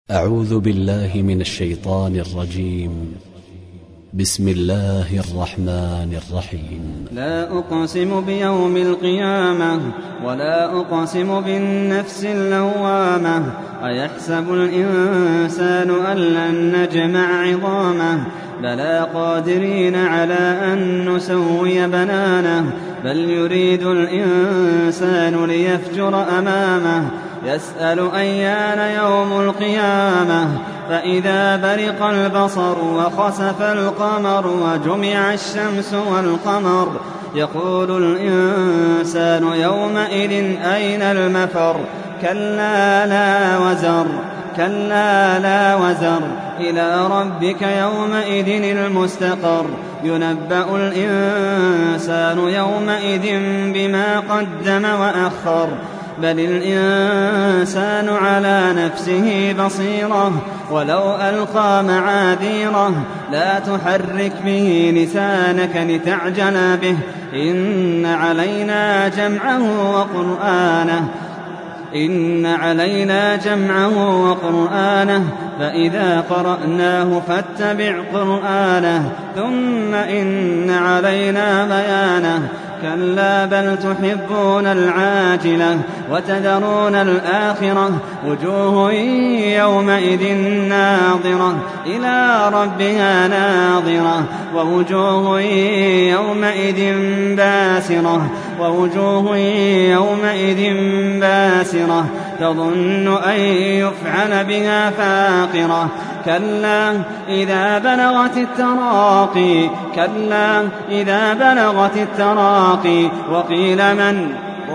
أعوذ بالله من الشيطان الرجيم. بسم الله الرحمن الرحيم. لا أقسم بيوم القيامة ولا أقسم بالنفس اللوامة. أيحسب الإنسان أن لن نجمع عظامه بلى قادرين على أن نسوي بنانه بل يريد الإنسان ليفجر أمامه يسأل أيان يوم القيامة فإذا برق البصر وخسف القمر وجمع الشمس والقمر يقول الإنسان يومئذ أين المفر كلا لا وزر إلى ربك يومئذ المستقر ينبأ الإنسان يومئذ بما قدم وأخر بل الإنسان على نفسه بصيرة ولو ألقى معاذيره لا تحرك به لسانك لتعجل به إن علينا جمعه وقرآنه فإذا قرأناه فاتبع قرآنه ثم إن علينا بيانه كلا بل تحبون العاجلة وتذرون الآخرة وجوه يومئذ ناظرة إلى ربها ناظرة ووجوه يومئذ باسرة تظن أن يفعل بها فاقرة كلا إذا بلغت التراقي وقيل من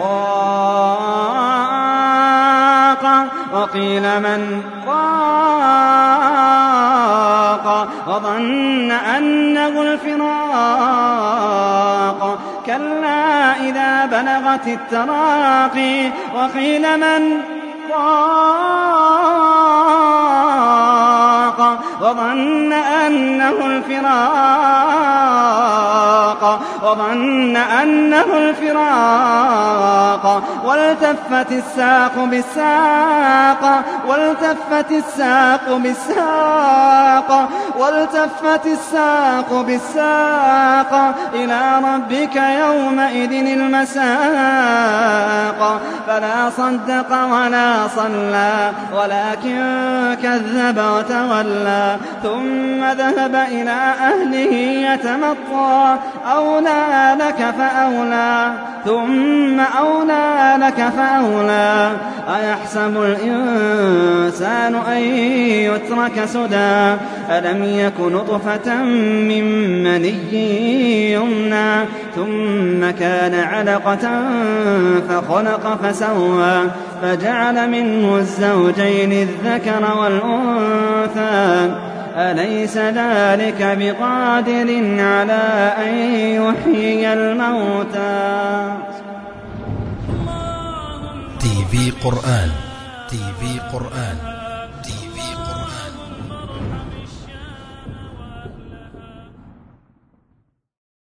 راق وظن أنه الفراق كلا إذا بلغت التراقي وقيل من راق وظن أنه الفراق والتفت الساق بالساق إلى ربك يومئذ المساق فلا صدق ولا صلى ولكن كذب وتولى ثم ذهب إلى أهله يتمطى ثم أولى لك فأولى أيحسب الإنسان أن يترك سدى ألم يك نطفة من مني يمنى ثم كان علقة فخلق فسوى فجعل منه الزوجين الذكر والأنثى أليس ذلك بقادر على أن يحيي الموتى. TV قرآن